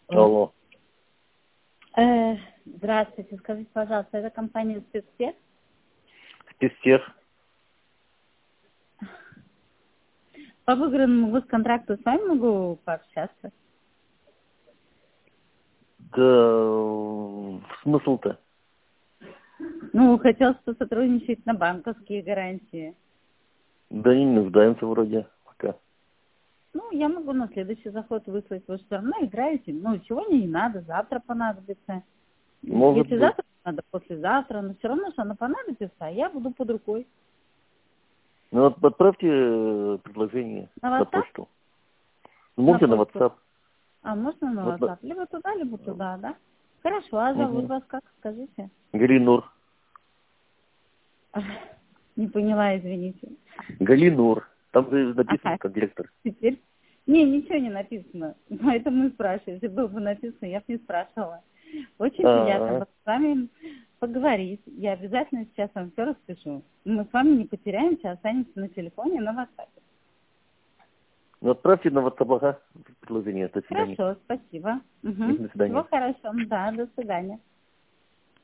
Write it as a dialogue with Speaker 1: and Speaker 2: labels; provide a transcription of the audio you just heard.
Speaker 1: Алло.
Speaker 2: Здравствуйте, скажите, пожалуйста, это компания «Спецтех»?
Speaker 1: Спецтех.
Speaker 2: По выигранному госконтракту с вами могу пообщаться?
Speaker 1: Да, смысл-то?
Speaker 2: Ну, хотелось сотрудничать на банковские гарантии.
Speaker 1: Да не нуждаемся вроде пока.
Speaker 2: Ну, я могу на следующий заход выслать. Вы все равно играете. Ну, сегодня не надо, завтра понадобится.
Speaker 1: Может
Speaker 2: Если
Speaker 1: быть.
Speaker 2: завтра надо, послезавтра. Но все равно, что она понадобится, а я буду под рукой.
Speaker 1: Ну вот отправьте предложение
Speaker 2: На
Speaker 1: на
Speaker 2: WhatsApp?
Speaker 1: почту.
Speaker 2: На
Speaker 1: Можете на
Speaker 2: почту.
Speaker 1: WhatsApp.
Speaker 2: А можно на
Speaker 1: Вот,
Speaker 2: WhatsApp? Либо туда, да? Хорошо, а зовут
Speaker 1: угу.
Speaker 2: вас как? Скажите.
Speaker 1: Галинур.
Speaker 2: Не поняла, извините.
Speaker 1: Галинур. Там же написано
Speaker 2: Ага,
Speaker 1: как директор.
Speaker 2: теперь... Не, ничего не написано. Поэтому и спрашиваю. Если было бы написано, я бы не спрашивала. Очень приятно
Speaker 1: А,
Speaker 2: с вами поговорить. Я обязательно сейчас вам все распишу. Мы с вами не потеряемся, останемся на телефоне, на WhatsApp.
Speaker 1: ну отправьте на WhatsApp, ага, предложение. До свидания.
Speaker 2: Хорошо, спасибо.
Speaker 1: До
Speaker 2: Угу.
Speaker 1: свидания.
Speaker 2: Всего хорошего. Да, до свидания.